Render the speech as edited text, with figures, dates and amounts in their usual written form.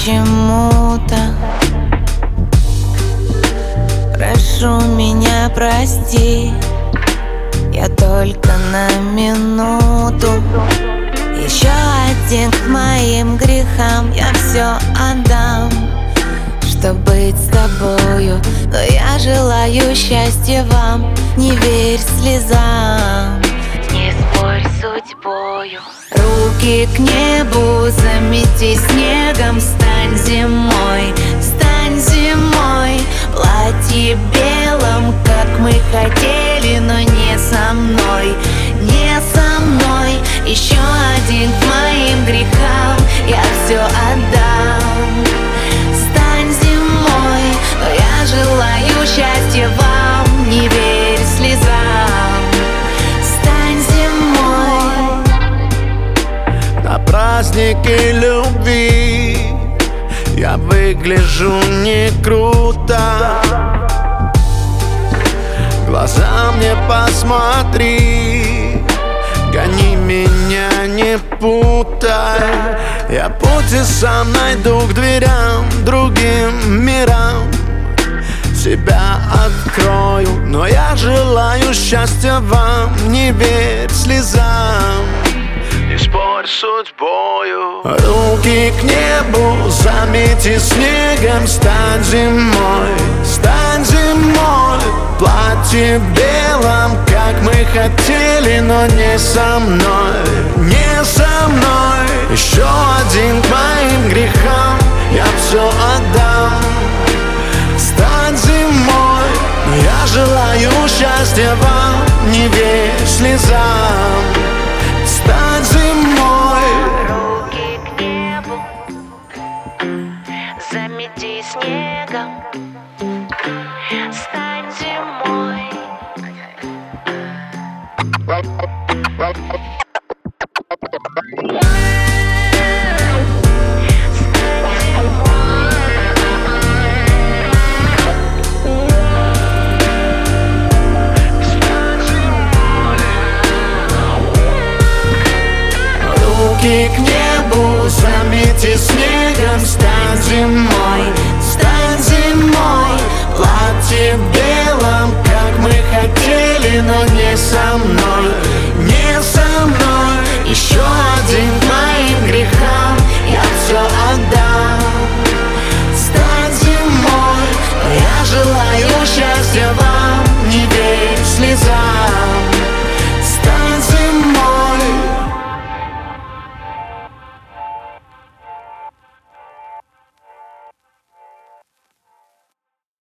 почему-то. Прошу меня прости, я только на минуту. Еще один к моим грехам, я все отдам, чтоб быть с тобою. Но я желаю счастья вам, не верь слезам, не спорь с судьбою. Руки к небу, замети снегом, стань зимой, стань зимой. Платье белым, как мы хотели, но не со мной, не со мной. Еще один к моим грехам, я все отдам. Стань зимой, но я желаю счастья вам, не верь слезам. Стань зимой. На празднике любви я выгляжу не круто. Глаза мне посмотри, гони меня, не путай. Я пути сам найду к дверям, другим мирам. Себя открою, но я желаю счастья вам, не верь слезам, не спорь с судьбою. Руки к небу, замети снегом, стань зимой, стань зимой. Платье белым, как мы хотели, но не со мной, не со мной. Еще один к моим грехам, я все отдам. Стань зимой, но я желаю счастья вам, не верь слезам. Стань зимой. Руки к небу, замети снегом.